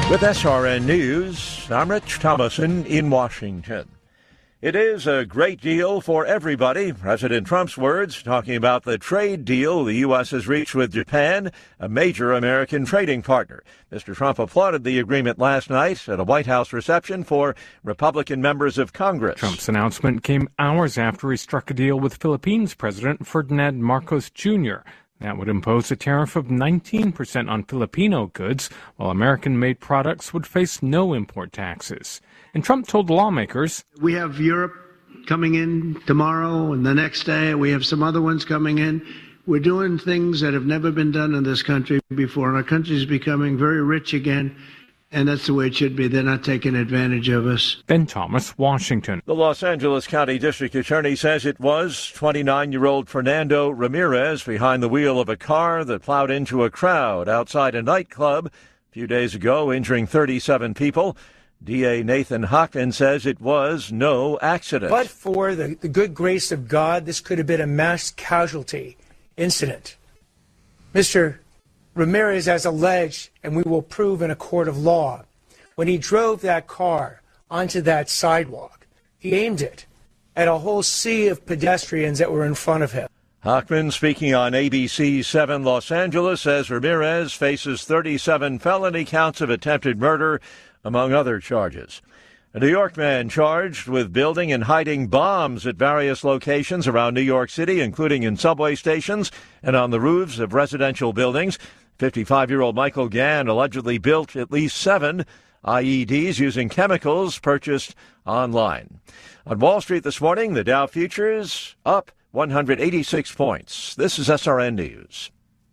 With SRN News, I'm Rich Thomason in Washington. It is a great deal for everybody. President Trump's words talking about the trade deal the U.S. has reached with Japan, a major American trading partner. Mr. Trump applauded the agreement last night at a White House reception for Republican members of Congress. Trump's announcement came hours after he struck a deal with Philippines President Ferdinand Marcos Jr. That would impose a tariff of 19% on Filipino goods, while American-made products would face no import taxes. And Trump told lawmakers, "We have Europe coming in tomorrow, and the next day we have some other ones coming in. We're doing things that have never been done in this country before, and our country is becoming very rich again. And that's the way it should be. They're not taking advantage of us." Ben Thomas, Washington. The Los Angeles County District Attorney says it was 29-year-old Fernando Ramirez behind the wheel of a car that plowed into a crowd outside a nightclub a few days ago, injuring 37 people. DA Nathan Hochman says it was no accident. But for the good grace of God, this could have been a mass casualty incident. Mr. Ramirez has alleged, and we will prove in a court of law, when he drove that car onto that sidewalk, he aimed it at a whole sea of pedestrians that were in front of him. Hochman, speaking on ABC 7 Los Angeles, says Ramirez faces 37 felony counts of attempted murder, among other charges. A New York man charged with building and hiding bombs at various locations around New York City, including in subway stations and on the roofs of residential buildings. 55-year-old Michael Gann allegedly built at least 7 IEDs using chemicals purchased online. On Wall Street this morning, the Dow futures up 186 points. This is SRN News.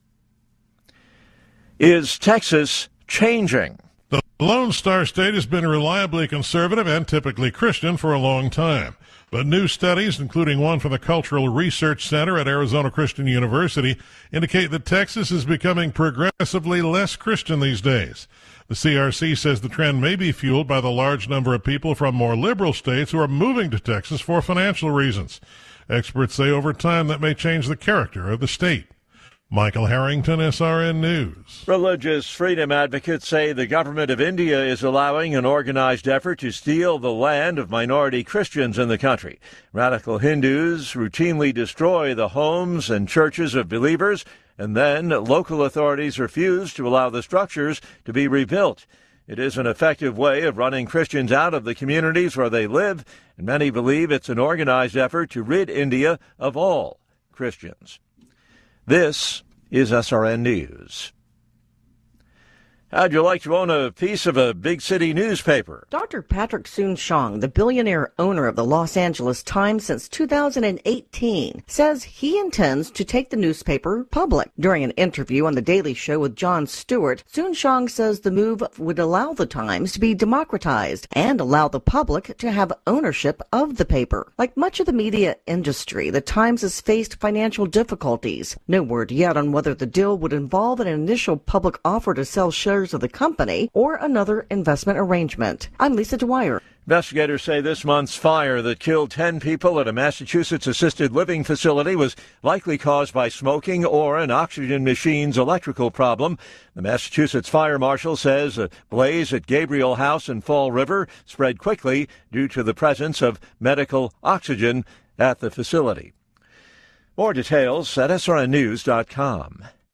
Is Texas changing? The Lone Star State has been reliably conservative and typically Christian for a long time. But new studies, including one from the Cultural Research Center at Arizona Christian University, indicate that Texas is becoming progressively less Christian these days. The CRC says the trend may be fueled by the large number of people from more liberal states who are moving to Texas for financial reasons. Experts say over time that may change the character of the state. Michael Harrington, SRN News. Religious freedom advocates say the government of India is allowing an organized effort to steal the land of minority Christians in the country. Radical Hindus routinely destroy the homes and churches of believers, and then local authorities refuse to allow the structures to be rebuilt. It is an effective way of running Christians out of the communities where they live, and many believe it's an organized effort to rid India of all Christians. This is SRN News. How'd you like to own a piece of a big city newspaper? Dr. Patrick Soon-Shiong, the billionaire owner of the Los Angeles Times since 2018, says he intends to take the newspaper public. During an interview on The Daily Show with Jon Stewart, Soon-Shiong says the move would allow the Times to be democratized and allow the public to have ownership of the paper. Like much of the media industry, the Times has faced financial difficulties. No word yet on whether the deal would involve an initial public offer to sell shares of the company or another investment arrangement. I'm Lisa Dwyer. Investigators say this month's fire that killed 10 people at a Massachusetts assisted living facility was likely caused by smoking or an oxygen machine's electrical problem. The Massachusetts fire marshal says a blaze at Gabriel House in Fall River spread quickly due to the presence of medical oxygen at the facility. More details at srnnews.com.